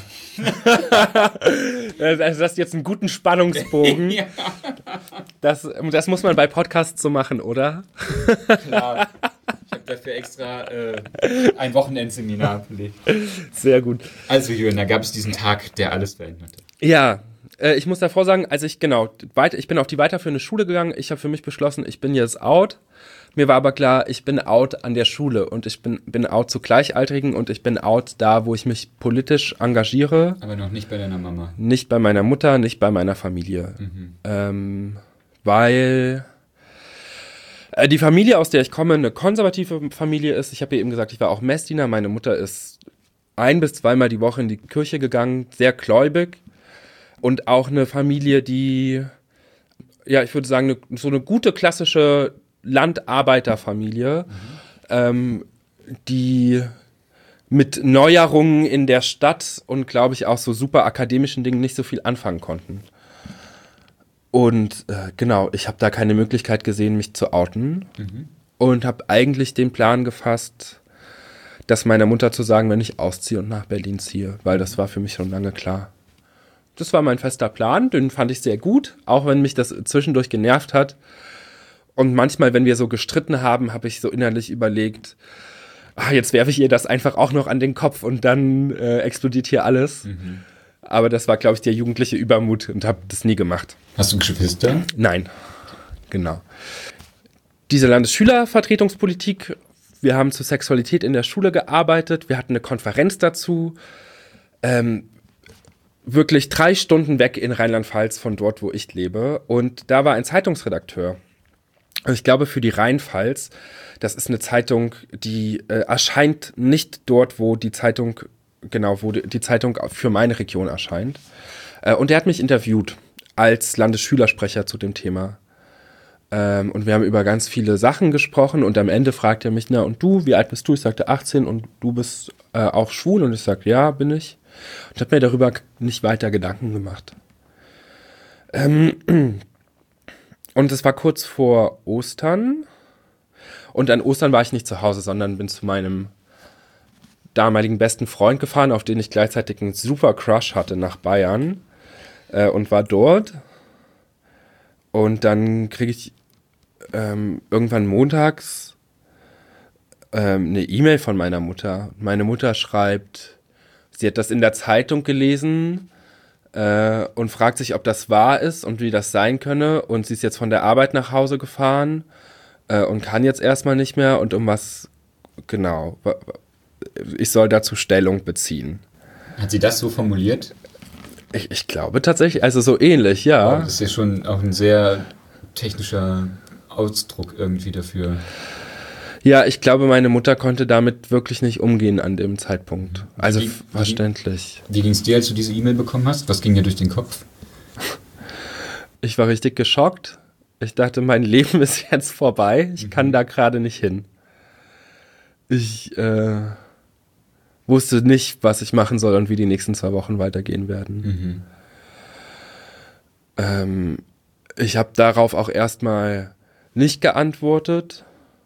Also das ist jetzt einen guten Spannungsbogen. Ja. Das muss man bei Podcasts so machen, oder? Klar. Ich habe dafür extra ein Wochenendseminar belegt. Sehr gut. Also Jürgen, da gab es diesen Tag, der alles veränderte. Ja, ich muss davor sagen, ich bin auf die weiterführende Schule gegangen. Ich habe für mich beschlossen, ich bin jetzt out. Mir war aber klar, ich bin out an der Schule und ich bin out zu Gleichaltrigen und ich bin out da, wo ich mich politisch engagiere. Aber noch nicht bei deiner Mama? Nicht bei meiner Mutter, nicht bei meiner Familie. Weil die Familie, aus der ich komme, eine konservative Familie ist. Ich habe ja eben gesagt, ich war auch Messdiener. Meine Mutter ist 1- bis 2-mal die Woche in die Kirche gegangen, sehr gläubig. Und auch eine Familie, die, ja, ich würde sagen, so eine gute klassische Landarbeiterfamilie, die mit Neuerungen in der Stadt und, glaube ich, auch so super akademischen Dingen nicht so viel anfangen konnten. Und genau, ich habe da keine Möglichkeit gesehen, mich zu outen und habe eigentlich den Plan gefasst, das meiner Mutter zu sagen, wenn ich ausziehe und nach Berlin ziehe, weil das war für mich schon lange klar. Das war mein fester Plan, den fand ich sehr gut, auch wenn mich das zwischendurch genervt hat. Und manchmal, wenn wir so gestritten haben, habe ich so innerlich überlegt, jetzt werfe ich ihr das einfach auch noch an den Kopf und dann explodiert hier alles. Mhm. Aber das war, glaube ich, der jugendliche Übermut und habe das nie gemacht. Hast du Geschwister? Nein, genau. Diese Landesschülervertretungspolitik, wir haben zur Sexualität in der Schule gearbeitet, wir hatten eine Konferenz dazu, wirklich 3 Stunden weg in Rheinland-Pfalz von dort, wo ich lebe. Und da war ein Zeitungsredakteur. Ich glaube, für die Rheinpfalz, das ist eine Zeitung, die erscheint nicht dort, wo die Zeitung für meine Region erscheint. Und der hat mich interviewt als Landesschülersprecher zu dem Thema. Und wir haben über ganz viele Sachen gesprochen und am Ende fragt er mich, na und du, wie alt bist du? Ich sagte 18 und du bist auch schwul? Und ich sagte, ja, bin ich. Und habe mir darüber nicht weiter Gedanken gemacht. Und es war kurz vor Ostern. Und an Ostern war ich nicht zu Hause, sondern bin zu meinem damaligen besten Freund gefahren, auf den ich gleichzeitig einen super Crush hatte, nach Bayern. Und war dort. Und dann kriege ich irgendwann montags eine E-Mail von meiner Mutter. Meine Mutter schreibt, sie hat das in der Zeitung gelesen und fragt sich, ob das wahr ist und wie das sein könne. Und sie ist jetzt von der Arbeit nach Hause gefahren und kann jetzt erstmal nicht mehr. Und um was genau, ich soll dazu Stellung beziehen. Hat sie das so formuliert? Ich glaube tatsächlich, also so ähnlich, ja. Oh, das ist ja schon auch ein sehr technischer Ausdruck irgendwie dafür. Ja, ich glaube, meine Mutter konnte damit wirklich nicht umgehen an dem Zeitpunkt. Also verständlich. Wie ging es dir, als du diese E-Mail bekommen hast? Was ging dir durch den Kopf? Ich war richtig geschockt. Ich dachte, mein Leben ist jetzt vorbei. Ich kann da gerade nicht hin. Ich wusste nicht, was ich machen soll und wie die nächsten 2 Wochen weitergehen werden. Ich habe darauf auch erstmal nicht geantwortet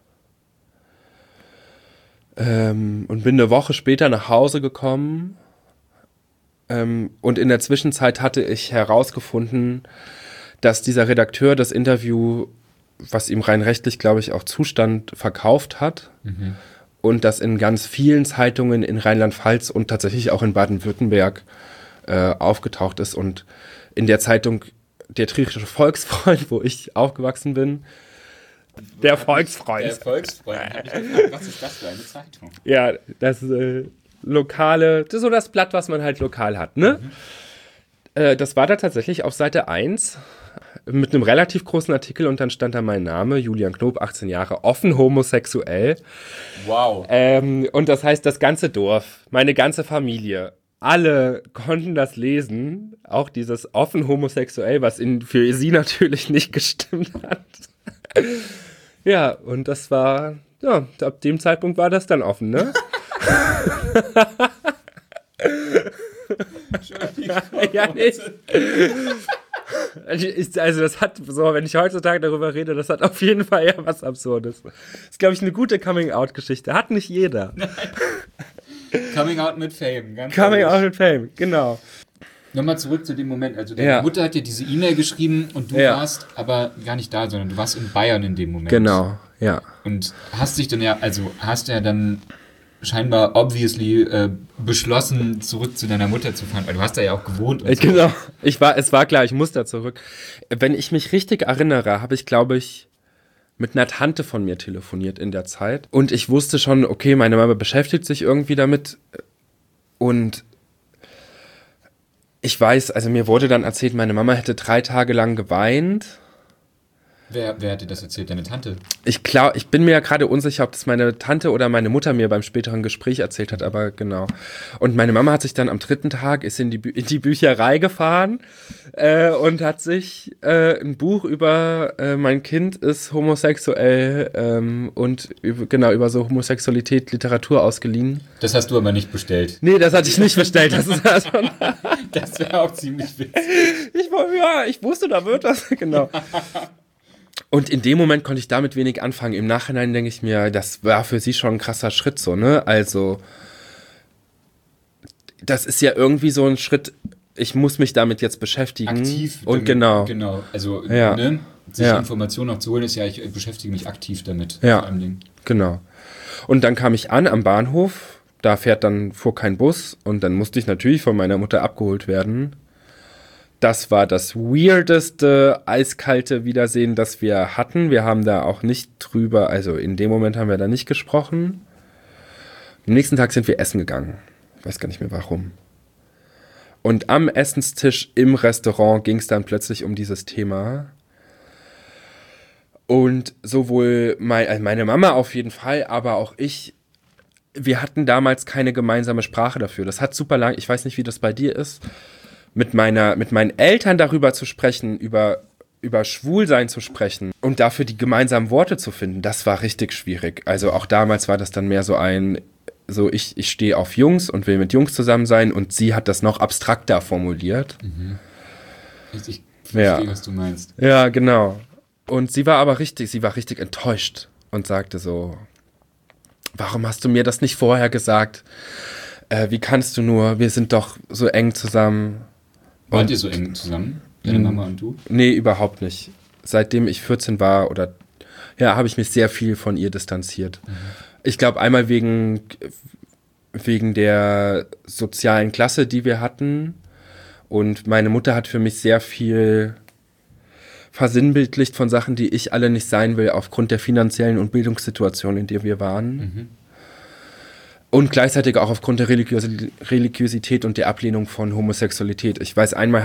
und bin eine Woche später nach Hause gekommen und in der Zwischenzeit hatte ich herausgefunden, dass dieser Redakteur das Interview, was ihm rein rechtlich, glaube ich, auch zustand, verkauft hat. Und das in ganz vielen Zeitungen in Rheinland-Pfalz und tatsächlich auch in Baden-Württemberg aufgetaucht ist. Und in der Zeitung Der Trierische Volksfreund, wo ich aufgewachsen bin. Der Volksfreund. Der Volksfreund. Hab ich gefragt, was ist das für eine Zeitung? Ja, das lokale, das ist so das Blatt, was man halt lokal hat, ne? Das war da tatsächlich auf Seite 1 mit einem relativ großen Artikel und dann stand da mein Name, Julian Knob, 18 Jahre, offen homosexuell. Wow. Und das heißt, das ganze Dorf, meine ganze Familie, alle konnten das lesen, auch dieses offen homosexuell, was für sie natürlich nicht gestimmt hat. Ja, und das war, ja, ab dem Zeitpunkt war das dann offen, ne? Ja, nee. Also das hat, so, wenn ich heutzutage darüber rede, das hat auf jeden Fall ja was Absurdes. Das ist, glaube ich, eine gute Coming-out-Geschichte. Hat nicht jeder. Nein. Coming out mit Fame. Coming out mit Fame, genau. Nochmal zurück zu dem Moment. Also deine Mutter hat dir diese E-Mail geschrieben und du warst aber gar nicht da, sondern du warst in Bayern in dem Moment. Genau, ja. Und hast dann scheinbar obviously beschlossen, zurück zu deiner Mutter zu fahren, weil du hast da ja auch gewohnt. Und so. Genau, es war klar, ich muss da zurück. Wenn ich mich richtig erinnere, habe ich, glaube ich, mit einer Tante von mir telefoniert in der Zeit. Und ich wusste schon, okay, meine Mama beschäftigt sich irgendwie damit. Und ich weiß, also mir wurde dann erzählt, meine Mama hätte 3 Tage lang geweint. Wer hat dir das erzählt? Deine Tante? Ich bin mir ja gerade unsicher, ob das meine Tante oder meine Mutter mir beim späteren Gespräch erzählt hat, aber genau. Und meine Mama hat sich dann am 3. Tag, ist in die Bücherei gefahren und hat sich ein Buch über mein Kind ist homosexuell und über so Homosexualität, Literatur ausgeliehen. Das hast du aber nicht bestellt. Nee, das hatte ich nicht bestellt. Das wäre auch ziemlich witzig. Ich wusste, da wird das, genau. Und in dem Moment konnte ich damit wenig anfangen. Im Nachhinein denke ich mir, das war für sie schon ein krasser Schritt so, ne? Also, das ist ja irgendwie so ein Schritt, ich muss mich damit jetzt beschäftigen. Aktiv. Und damit, genau. Also, sich Informationen auch zu holen, ist ja, ich beschäftige mich aktiv damit. Ja, genau. Und dann kam ich an am Bahnhof, da fuhr kein Bus und dann musste ich natürlich von meiner Mutter abgeholt werden. Das war das weirdeste, eiskalte Wiedersehen, das wir hatten. Wir haben da auch nicht drüber, also in dem Moment haben wir da nicht gesprochen. Am nächsten Tag sind wir essen gegangen. Ich weiß gar nicht mehr warum. Und am Essenstisch im Restaurant ging es dann plötzlich um dieses Thema. Und sowohl meine Mama auf jeden Fall, aber auch ich, wir hatten damals keine gemeinsame Sprache dafür. Das hat super lang, ich weiß nicht, wie das bei dir ist, mit meinen Eltern darüber zu sprechen, über Schwulsein zu sprechen und dafür die gemeinsamen Worte zu finden, das war richtig schwierig. Also auch damals war das dann mehr ich stehe auf Jungs und will mit Jungs zusammen sein und sie hat das noch abstrakter formuliert. Mhm. Ich verstehe, was du meinst. Ja, genau. Und sie war richtig enttäuscht und sagte so, warum hast du mir das nicht vorher gesagt? Wie kannst du nur, wir sind doch so eng zusammen. Wart ihr so eng zusammen, deine Mama und du? Nee, überhaupt nicht. Seitdem ich 14 war habe ich mich sehr viel von ihr distanziert. Mhm. Ich glaube einmal wegen der sozialen Klasse, die wir hatten. Und meine Mutter hat für mich sehr viel versinnbildlicht von Sachen, die ich alle nicht sein will, aufgrund der finanziellen und Bildungssituation, in der wir waren. Mhm. Und gleichzeitig auch aufgrund der Religiosität und der Ablehnung von Homosexualität. Ich weiß, einmal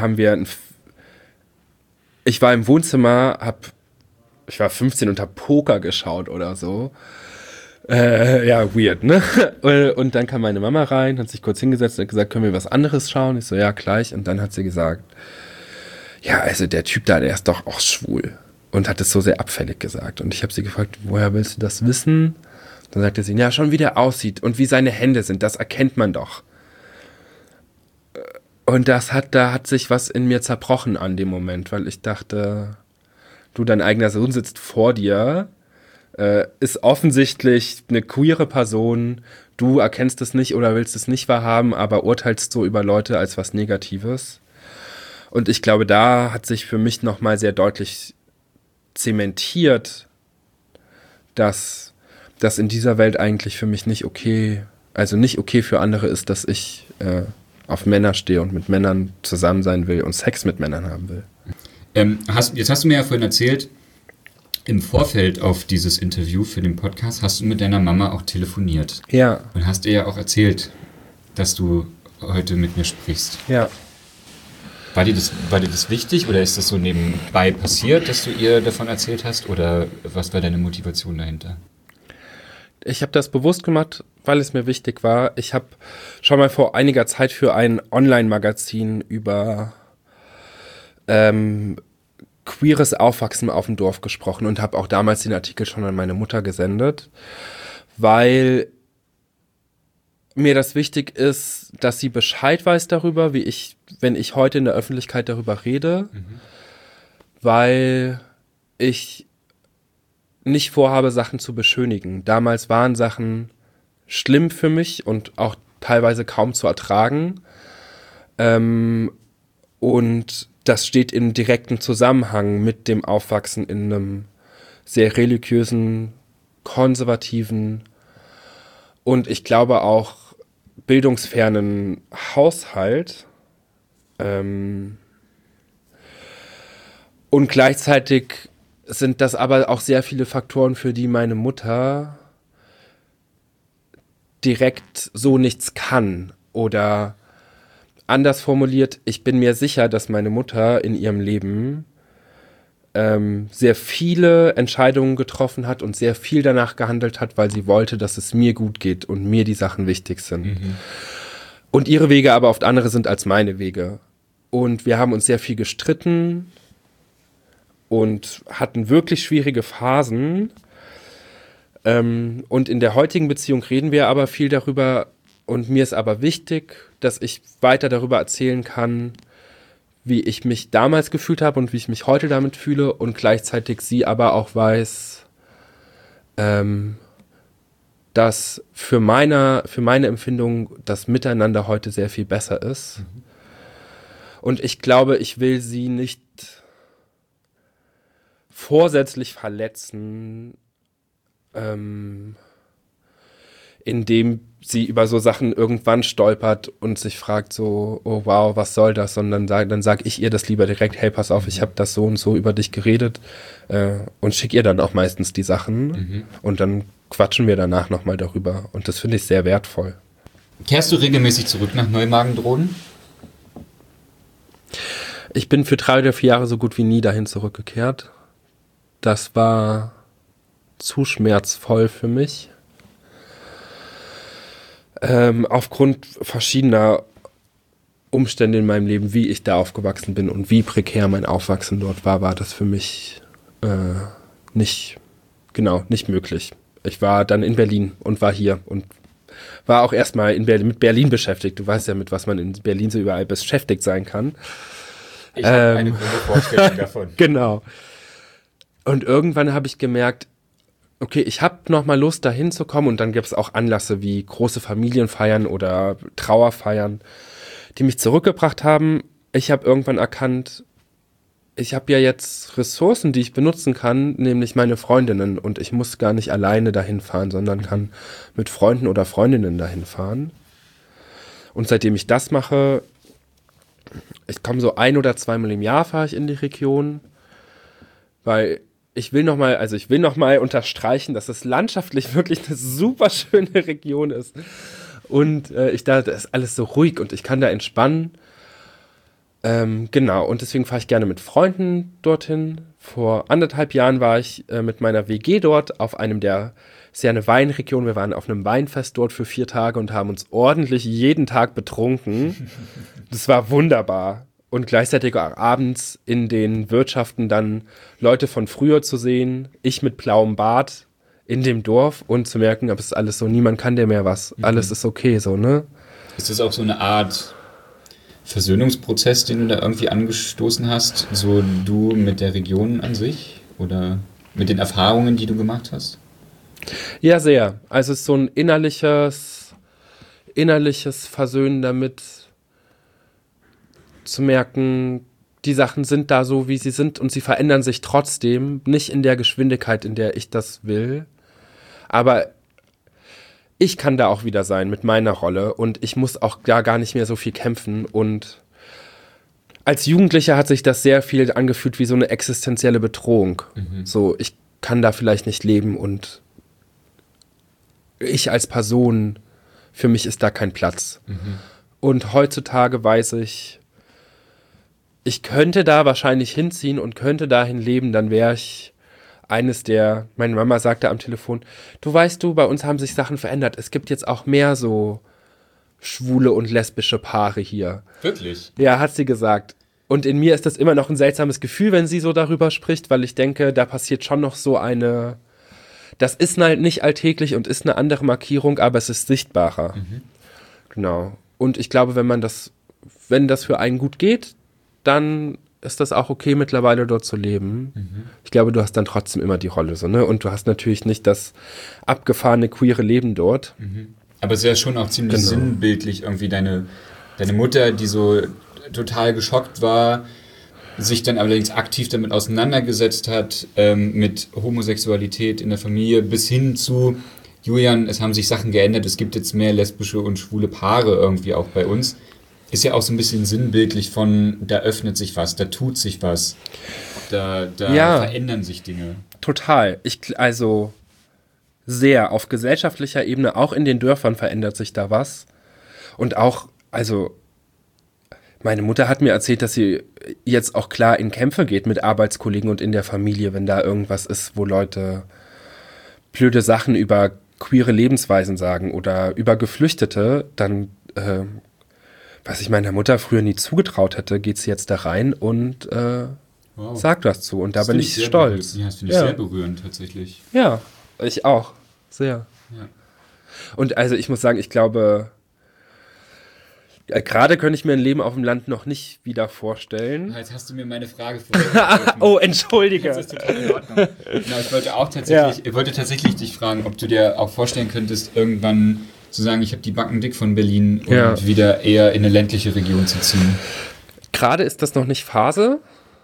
ich war im Wohnzimmer, ich war 15 und habe Poker geschaut oder so. Weird, ne? Und dann kam meine Mama rein, hat sich kurz hingesetzt und hat gesagt, können wir was anderes schauen? Ich so, ja, gleich. Und dann hat sie gesagt, ja, also der Typ da, der ist doch auch schwul. Und hat es so sehr abfällig gesagt. Und ich habe sie gefragt, woher willst du das wissen? Dann sagte sie, ja, schon wie der aussieht und wie seine Hände sind, das erkennt man doch. Und da hat sich was in mir zerbrochen an dem Moment, weil ich dachte, du, dein eigener Sohn sitzt vor dir, ist offensichtlich eine queere Person, du erkennst es nicht oder willst es nicht wahrhaben, aber urteilst so über Leute als was Negatives. Und ich glaube, da hat sich für mich nochmal sehr deutlich zementiert, dass das in dieser Welt eigentlich für mich nicht okay für andere ist, dass ich auf Männer stehe und mit Männern zusammen sein will und Sex mit Männern haben will. Jetzt hast du mir ja vorhin erzählt, im Vorfeld auf dieses Interview für den Podcast hast du mit deiner Mama auch telefoniert. Ja. Und hast ihr ja auch erzählt, dass du heute mit mir sprichst. Ja. War dir das wichtig oder ist das so nebenbei passiert, dass du ihr davon erzählt hast? Oder was war deine Motivation dahinter? Ich habe das bewusst gemacht, weil es mir wichtig war. Ich habe schon mal vor einiger Zeit für ein Online-Magazin über queeres Aufwachsen auf dem Dorf gesprochen und habe auch damals den Artikel schon an meine Mutter gesendet, weil mir das wichtig ist, dass sie Bescheid weiß darüber, wenn ich heute in der Öffentlichkeit darüber rede, weil ich nicht vorhabe, Sachen zu beschönigen. Damals waren Sachen schlimm für mich und auch teilweise kaum zu ertragen. Und das steht in direktem Zusammenhang mit dem Aufwachsen in einem sehr religiösen, konservativen und ich glaube auch bildungsfernen Haushalt. Und gleichzeitig sind das aber auch sehr viele Faktoren, für die meine Mutter direkt so nichts kann. Oder anders formuliert, ich bin mir sicher, dass meine Mutter in ihrem Leben sehr viele Entscheidungen getroffen hat und sehr viel danach gehandelt hat, weil sie wollte, dass es mir gut geht und mir die Sachen wichtig sind. Und ihre Wege aber oft andere sind als meine Wege. Und wir haben uns sehr viel gestritten und hatten wirklich schwierige Phasen. Und in der heutigen Beziehung reden wir aber viel darüber. Und mir ist aber wichtig, dass ich weiter darüber erzählen kann, wie ich mich damals gefühlt habe und wie ich mich heute damit fühle. Und gleichzeitig sie aber auch weiß, dass für meine Empfindung das Miteinander heute sehr viel besser ist. Und ich glaube, ich will sie nicht vorsätzlich verletzen, indem sie über so Sachen irgendwann stolpert und sich fragt so, oh wow, was soll das? Sondern dann sage ich ihr das lieber direkt, hey, pass auf, ich habe das so und so über dich geredet und schicke ihr dann auch meistens die Sachen und dann quatschen wir danach nochmal darüber und das finde ich sehr wertvoll. Kehrst du regelmäßig zurück nach Neumagen-Drohnen? Ich bin für 3 oder 4 Jahre so gut wie nie dahin zurückgekehrt. Das war zu schmerzvoll für mich. Aufgrund verschiedener Umstände in meinem Leben, wie ich da aufgewachsen bin und wie prekär mein Aufwachsen dort war das für mich nicht möglich. Ich war dann in Berlin und war hier und war auch erstmal mit Berlin beschäftigt. Du weißt ja, mit was man in Berlin so überall beschäftigt sein kann. Ich habe eine grobe Vorstellung davon. Genau. Und irgendwann habe ich gemerkt, okay, ich habe nochmal Lust, da hinzukommen und dann gibt es auch Anlässe wie große Familienfeiern oder Trauerfeiern, die mich zurückgebracht haben. Ich habe irgendwann erkannt, ich habe ja jetzt Ressourcen, die ich benutzen kann, nämlich meine Freundinnen und ich muss gar nicht alleine dahin fahren, sondern kann mit Freunden oder Freundinnen dahin fahren. Und seitdem ich das mache, ich komme so 1 oder 2 Mal im Jahr fahre ich in die Region, weil ich will noch mal unterstreichen, dass es landschaftlich wirklich eine super schöne Region ist. Und da ist alles so ruhig und ich kann da entspannen. Genau, und deswegen fahre ich gerne mit Freunden dorthin. Vor 1,5 Jahren war ich mit meiner WG dort auf einem ist ja eine Weinregion, wir waren auf einem Weinfest dort für 4 Tage und haben uns ordentlich jeden Tag betrunken. Das war wunderbar. Und gleichzeitig auch abends in den Wirtschaften dann Leute von früher zu sehen, ich mit blauem Bart in dem Dorf und zu merken, aber es ist alles so, niemand kann dir mehr was, alles ist okay, so, ne? Ist das auch so eine Art Versöhnungsprozess, den du da irgendwie angestoßen hast, so du mit der Region an sich oder mit den Erfahrungen, die du gemacht hast? Ja, sehr. Also es ist so ein innerliches Versöhnen damit, zu merken, die Sachen sind da so, wie sie sind und sie verändern sich trotzdem, nicht in der Geschwindigkeit, in der ich das will, aber ich kann da auch wieder sein mit meiner Rolle und ich muss auch da gar nicht mehr so viel kämpfen und als Jugendlicher hat sich das sehr viel angefühlt wie so eine existenzielle Bedrohung. So, ich kann da vielleicht nicht leben und ich als Person, für mich ist da kein Platz. Und heutzutage weiß ich könnte da wahrscheinlich hinziehen und könnte dahin leben, dann wäre ich meine Mama sagte am Telefon, weißt du, bei uns haben sich Sachen verändert. Es gibt jetzt auch mehr so schwule und lesbische Paare hier. Wirklich? Ja, hat sie gesagt. Und in mir ist das immer noch ein seltsames Gefühl, wenn sie so darüber spricht, weil ich denke, da passiert schon noch so das ist halt nicht alltäglich und ist eine andere Markierung, aber es ist sichtbarer. Genau. Und ich glaube, wenn das für einen gut geht, dann ist das auch okay, mittlerweile dort zu leben. Ich glaube, du hast dann trotzdem immer die Rolle, so, ne? Und du hast natürlich nicht das abgefahrene queere Leben dort. Aber es ist ja schon auch ziemlich sinnbildlich, irgendwie deine Mutter, die so total geschockt war, sich dann allerdings aktiv damit auseinandergesetzt hat, mit Homosexualität in der Familie, bis hin zu, Julian, es haben sich Sachen geändert, es gibt jetzt mehr lesbische und schwule Paare irgendwie auch bei uns. Ist ja auch so ein bisschen sinnbildlich von, da öffnet sich was, da tut sich was, da verändern sich Dinge. Total. Also sehr auf gesellschaftlicher Ebene, auch in den Dörfern verändert sich da was. Und auch, also meine Mutter hat mir erzählt, dass sie jetzt auch klar in Kämpfe geht mit Arbeitskollegen und in der Familie, wenn da irgendwas ist, wo Leute blöde Sachen über queere Lebensweisen sagen oder über Geflüchtete, dann, was ich meiner Mutter früher nie zugetraut hätte, geht sie jetzt da rein und sagt was zu. Und da bin ich stolz. Ja, das finde ich sehr berührend tatsächlich. Ja, ich auch. Sehr. Ja. Und also ich muss sagen, ich glaube, gerade könnte ich mir ein Leben auf dem Land noch nicht wieder vorstellen. Jetzt hast du mir meine Frage vorgelegt. Oh, entschuldige. Das ist total in Ordnung. Genau, ich wollte tatsächlich dich fragen, ob du dir auch vorstellen könntest, irgendwann zu sagen, ich habe die Backen dick von Berlin und wieder eher in eine ländliche Region zu ziehen. Gerade ist das noch nicht Phase.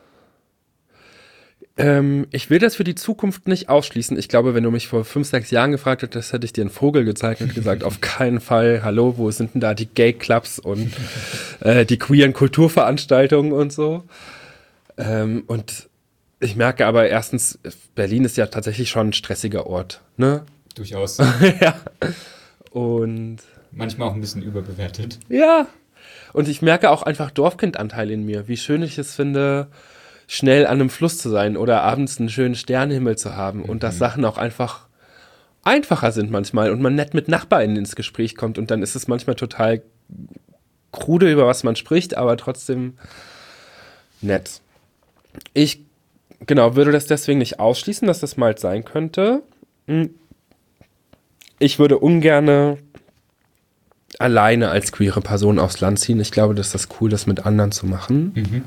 Ich will das für die Zukunft nicht ausschließen. Ich glaube, wenn du mich vor 5, 6 Jahren gefragt hättest, hätte ich dir einen Vogel gezeigt und gesagt, auf keinen Fall, hallo, wo sind denn da die Gay-Clubs und die queeren Kulturveranstaltungen und so. Und ich merke aber erstens, Berlin ist ja tatsächlich schon ein stressiger Ort, ne? Durchaus. Ja. Und manchmal auch ein bisschen überbewertet. Ja. Und ich merke auch einfach Dorfkindanteil in mir, wie schön ich es finde, schnell an einem Fluss zu sein oder abends einen schönen Sternenhimmel zu haben und dass Sachen auch einfach einfacher sind manchmal und man nett mit NachbarInnen ins Gespräch kommt und dann ist es manchmal total krude, über was man spricht, aber trotzdem nett. Ich, würde das deswegen nicht ausschließen, dass das mal sein könnte. Ich würde ungerne alleine als queere Person aufs Land ziehen. Ich glaube, dass das cool ist, mit anderen zu machen.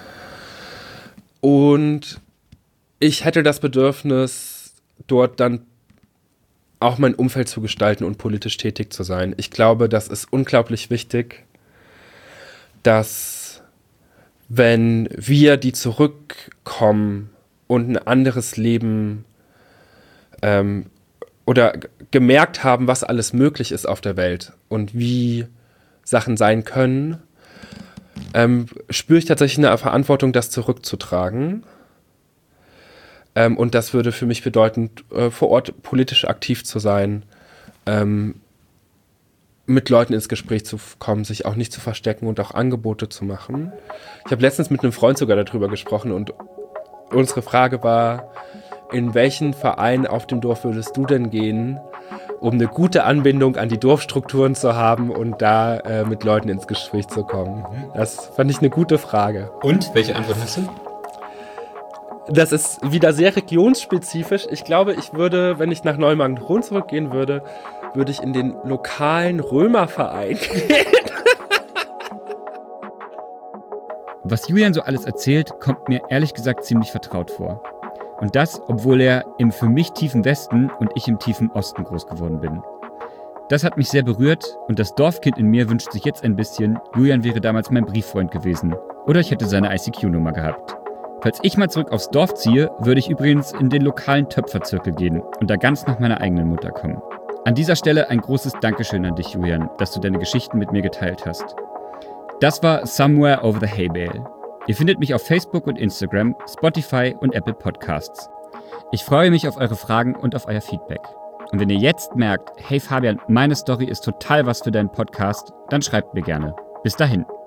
Und ich hätte das Bedürfnis, dort dann auch mein Umfeld zu gestalten und politisch tätig zu sein. Ich glaube, das ist unglaublich wichtig, dass wenn wir, die zurückkommen und ein anderes Leben oder gemerkt haben, was alles möglich ist auf der Welt und wie Sachen sein können, spüre ich tatsächlich eine Verantwortung, das zurückzutragen. Und das würde für mich bedeuten, vor Ort politisch aktiv zu sein, mit Leuten ins Gespräch zu kommen, sich auch nicht zu verstecken und auch Angebote zu machen. Ich habe letztens mit einem Freund sogar darüber gesprochen und unsere Frage war, in welchen Verein auf dem Dorf würdest du denn gehen, um eine gute Anbindung an die Dorfstrukturen zu haben und da mit Leuten ins Gespräch zu kommen? Das fand ich eine gute Frage. Und? Welche Antwort hast du? Das ist wieder sehr regionsspezifisch. Ich glaube, ich würde, wenn ich nach Neumagen-Rhön zurückgehen würde, würde ich in den lokalen Römerverein gehen. Was Julian so alles erzählt, kommt mir ehrlich gesagt ziemlich vertraut vor. Und das, obwohl er im für mich tiefen Westen und ich im tiefen Osten groß geworden bin. Das hat mich sehr berührt und das Dorfkind in mir wünscht sich jetzt ein bisschen, Julian wäre damals mein Brieffreund gewesen. Oder ich hätte seine ICQ-Nummer gehabt. Falls ich mal zurück aufs Dorf ziehe, würde ich übrigens in den lokalen Töpferzirkel gehen und da ganz nach meiner eigenen Mutter kommen. An dieser Stelle ein großes Dankeschön an dich, Julian, dass du deine Geschichten mit mir geteilt hast. Das war Somewhere Over the Hay Bale. Ihr findet mich auf Facebook und Instagram, Spotify und Apple Podcasts. Ich freue mich auf eure Fragen und auf euer Feedback. Und wenn ihr jetzt merkt, hey Fabian, meine Story ist total was für deinen Podcast, dann schreibt mir gerne. Bis dahin.